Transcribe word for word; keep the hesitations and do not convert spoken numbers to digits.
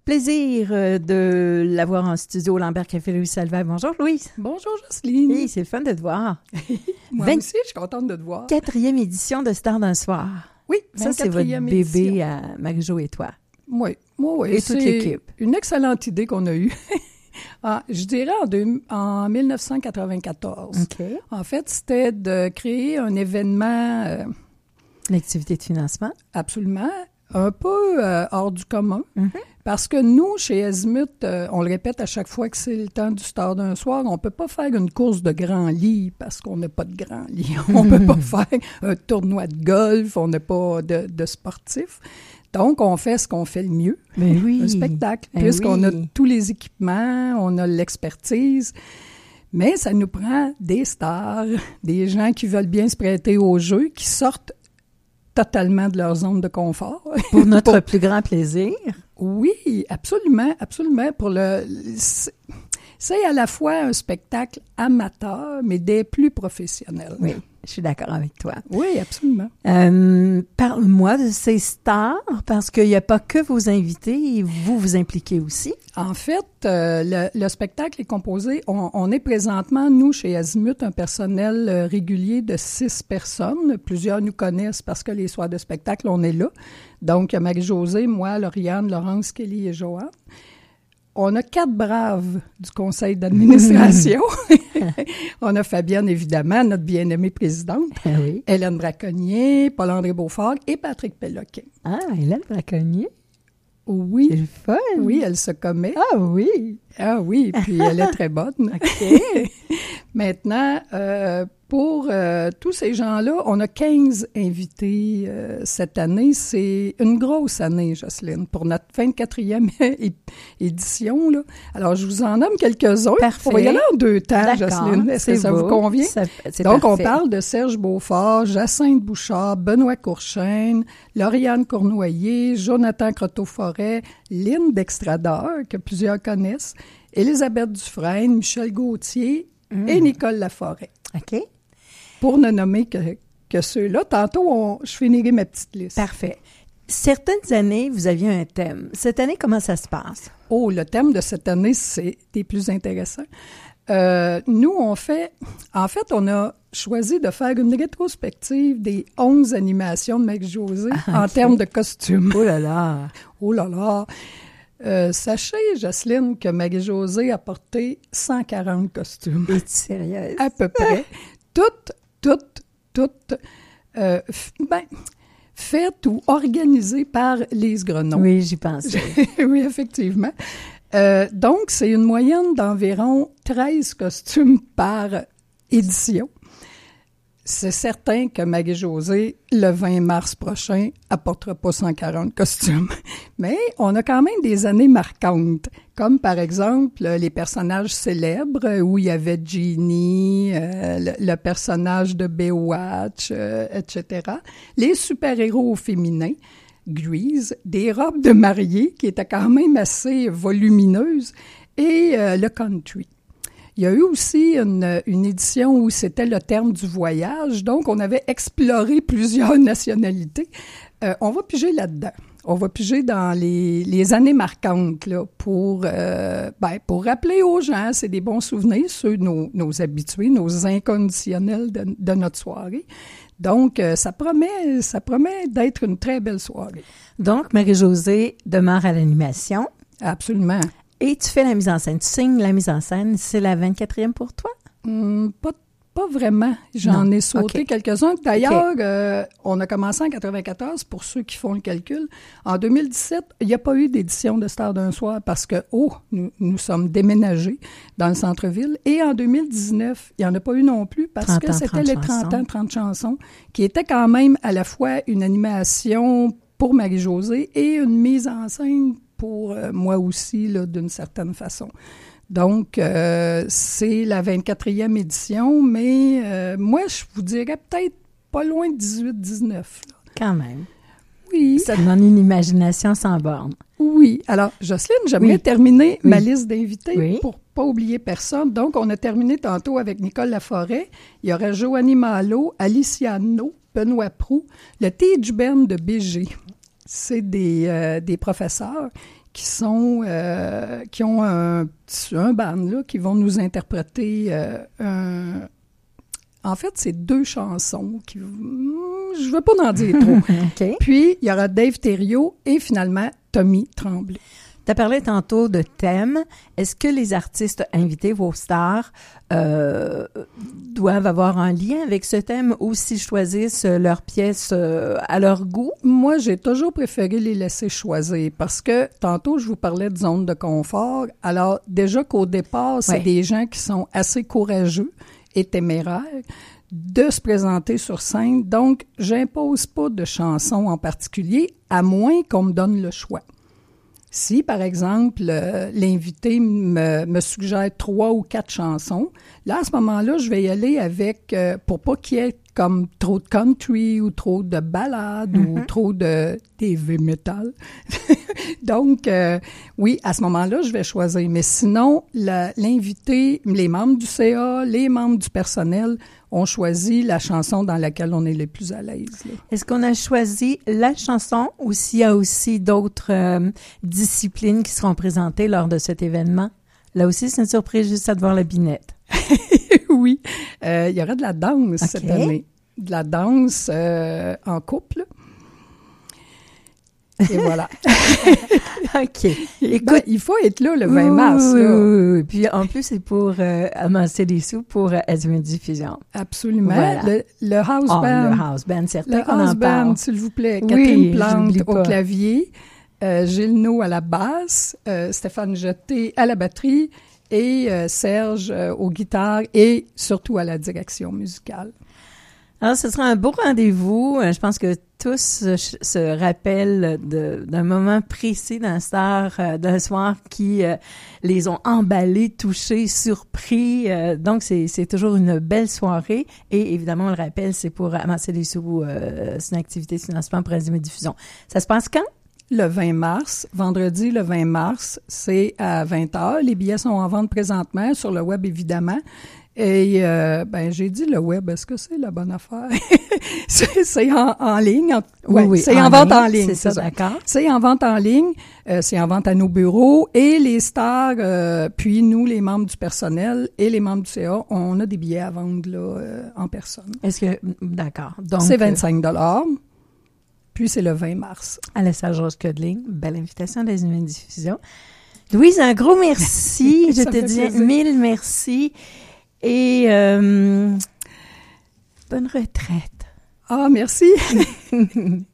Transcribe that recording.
Plaisir euh, de l'avoir en studio au Lambert Café Louise Salvaire. Bonjour Louise. Bonjour Jocelyne. Oui, c'est le fun de te voir. Moi vingt... aussi, je suis contente de te voir. Quatrième édition de Stars d'un soir. Oui, ça c'est votre bébé édition. À Marie-Jo et toi. Oui, moi oui. Et toute l'équipe. Une excellente idée qu'on a eue. Ah, je dirais en, deux, en dix-neuf cent quatre-vingt-quatorze. Okay. En fait, c'était de créer un événement... Euh, Une activité de financement. Absolument. Un peu euh, hors du commun. Mm-hmm. Parce que nous, chez Azimut, euh, on le répète à chaque fois que c'est le temps du Star d'un soir, on ne peut pas faire une course de grand lit parce qu'on n'a pas de grand lit. On ne peut pas faire un tournoi de golf, on n'a pas de, de sportif. Donc, on fait ce qu'on fait le mieux, mais oui. un spectacle, mais puisqu'on oui. a tous les équipements, on a l'expertise. Mais ça nous prend des stars, des gens qui veulent bien se prêter au jeu, qui sortent totalement de leur zone de confort. Pour notre pour... plus grand plaisir. Oui, absolument, absolument. Pour le, c'est à la fois un spectacle amateur, mais des plus professionnels. Oui, je suis d'accord avec toi. Oui, absolument. Euh, parle-moi de ces stars, parce qu'il n'y a pas que vos invités, vous vous impliquez aussi. En fait, euh, le, le spectacle est composé, on, on est présentement, nous, chez Azimut, un personnel euh, régulier de six personnes. Plusieurs nous connaissent parce que les soirs de spectacle, on est là. Donc, Marie-Josée, moi, Lauriane, Laurence, Kelly et Joanne. On a quatre braves du conseil d'administration. On a Fabienne, évidemment, notre bien-aimée présidente. Ah oui. Hélène Braconnier, Paul-André Beaufort et Patrick Péloquin. Ah, Hélène Braconnier? Oui. C'est le fun. Oui, elle se commet. Ah oui. Ah oui, puis elle est très bonne. OK. Maintenant, euh, pour euh, tous ces gens-là, on a quinze invités euh, cette année. C'est une grosse année, Jocelyne, pour notre vingt-quatrième é- édition. Là. Alors, je vous en nomme quelques-uns. Parfait. On va y aller en deux temps, D'accord, Jocelyne. Est-ce que ça beau. vous convient? Ça, c'est Donc, parfait. on parle de Serge Beaufort, Jacinthe Bouchard, Benoît Courchaine, Lauriane Cournoyer, Jonathan Croteau-Forêt, Lynne Dextradeur, que plusieurs connaissent, Élisabeth Dufresne, Michel Gauthier mmh. et Nicole Laforêt. OK. Pour ne nommer que, que ceux-là. Tantôt, on, je finirai ma petite liste. Parfait. Certaines années, vous aviez un thème. Cette année, comment ça se passe? Oh, le thème de cette année, c'est des plus intéressants. Euh, nous, on fait... En fait, on a choisi de faire une rétrospective des onze animations de Marie-Josée ah, en okay. termes de costumes. Oh là là! Oh là là! Euh, sachez, Jocelyne, que Marie-Josée a porté cent quarante costumes. Es-tu sérieuse? À peu près. Toutes, toutes, toutes, euh, f- ben, faites ou organisées par Lise Grenon. Oui, j'y pensais. Oui, effectivement. Euh, donc, c'est une moyenne d'environ treize costumes par édition. C'est certain que Marie-Josée, le vingt mars prochain, apportera pas cent quarante costumes. Mais on a quand même des années marquantes, comme par exemple les personnages célèbres où il y avait Jeannie, euh, le, le personnage de Baywatch, euh, et cetera. Les super-héros féminins, Grease, des robes de mariée qui étaient quand même assez volumineuses, et euh, le country. Il y a eu aussi une, une édition où c'était le terme du voyage, donc on avait exploré plusieurs nationalités. Euh, on va piger là-dedans. On va piger dans les, les années marquantes là, pour, euh, ben, pour rappeler aux gens, c'est des bons souvenirs, ceux nos, nos habitués, nos inconditionnels de, de notre soirée. Donc, euh, ça promet, ça promet d'être une très belle soirée. Donc, Marie-Josée demeure à l'animation. Absolument. Et tu fais la mise en scène. Tu signes la mise en scène. C'est la vingt-quatrième pour toi? Hum, pas, pas vraiment. J'en non. ai sauté okay. quelques-uns. D'ailleurs, okay. euh, on a commencé en quatre-vingt-quatorze, pour ceux qui font le calcul. En deux mille dix-sept, il n'y a pas eu d'édition de Stars d'un soir parce que, oh, nous, nous sommes déménagés dans le centre-ville. Et en deux mille dix-neuf, il n'y en a pas eu non plus parce que c'était les trente ans, trente chansons, qui étaient quand même à la fois une animation pour Marie-Josée et une mise en scène pour euh, moi aussi, là, d'une certaine façon. Donc, euh, c'est la vingt-quatrième édition, mais euh, moi, je vous dirais peut-être pas loin de dix-huit dix-neuf. Là. Quand même. Oui. Ça demande une imagination sans borne. Oui. Alors, Jocelyne, j'aimerais oui. terminer oui. ma liste d'invités oui. pour pas oublier personne. Donc, on a terminé tantôt avec Nicole Laforêt. Il y aurait Joanie Malo, Alicia No, Benoît Proulx, le Teach Band de B G. C'est des, euh, des professeurs qui sont euh, qui ont un, un band là, qui vont nous interpréter euh, un... En fait, c'est deux chansons qui... Je ne veux pas en dire trop. Okay. Puis, il y aura Dave Thériault et finalement Tommy Tremblay. Tu as parlé tantôt de thème. Est-ce que les artistes invités, vos stars, euh, doivent avoir un lien avec ce thème ou s'ils choisissent leurs pièces euh, à leur goût? Moi, j'ai toujours préféré les laisser choisir parce que tantôt, je vous parlais de zone de confort. Alors, déjà qu'au départ, c'est ouais. des gens qui sont assez courageux et téméraires de se présenter sur scène. Donc, j'impose pas de chansons en particulier, à moins qu'on me donne le choix. Si, par exemple, euh, l'invité me, me suggère trois ou quatre chansons, là, à ce moment-là, je vais y aller avec, euh, pour pas qu'il y ait comme trop de country ou trop de ballades mm-hmm. ou trop de heavy metal. Donc, euh, oui, à ce moment-là, je vais choisir. Mais sinon, la, l'invité, les membres du C A, les membres du personnel ont choisi la chanson dans laquelle on est le plus à l'aise. Là. Est-ce qu'on a choisi la chanson ou s'il y a aussi d'autres euh, disciplines qui seront présentées lors de cet événement? Là aussi, c'est une surprise juste à devoir la binette. Oui, euh, il y aura de la danse okay. cette année. De la danse euh, en couple. Et voilà. OK. Écoute, ben, il faut être là le vingt mars. Oui, là. oui, oui. Puis en plus, c'est pour euh, amasser des sous pour euh, Azumin Diffusion. Absolument. Voilà. Le, le house oh, band. Le house band, certain le qu'on house en parle. band, s'il vous plaît. Catherine oui, Plante au pas. clavier, euh, Gilles Naud à la basse, euh, Stéphane Jeté à la batterie et euh, Serge euh, aux guitares et surtout à la direction musicale. Alors, ce sera un beau rendez-vous. Je pense que tous se rappellent de, d'un moment précis d'un star, euh, d'un soir qui euh, les ont emballés, touchés, surpris. Euh, donc, c'est, c'est toujours une belle soirée. Et évidemment, on le rappelle, c'est pour amasser des sous. Euh, c'est une activité de financement pour Azumin Diffusion. Ça se passe quand? Le vingt mars, vendredi le vingt mars, c'est à vingt heures. Les billets sont en vente présentement sur le web, évidemment. Et euh, ben j'ai dit le web, est-ce que c'est la bonne affaire? c'est, c'est en, en ligne. En, ouais, oui, oui, c'est en, en vente ligne, en ligne. C'est, c'est ça, ça, d'accord. C'est en vente en ligne. Euh, c'est en vente à nos bureaux. Et les stars, euh, puis nous, les membres du personnel et les membres du C A, on a des billets à vendre là euh, en personne. Est-ce que... D'accord. Donc, c'est vingt-cinq dollars. Puis c'est le vingt mars. À la Salle-Rose Codling. Belle invitation des Azumin Diffusion. Louise, un gros merci. Je te dis plaisir. Mille merci. Et euh, bonne retraite. Ah, merci.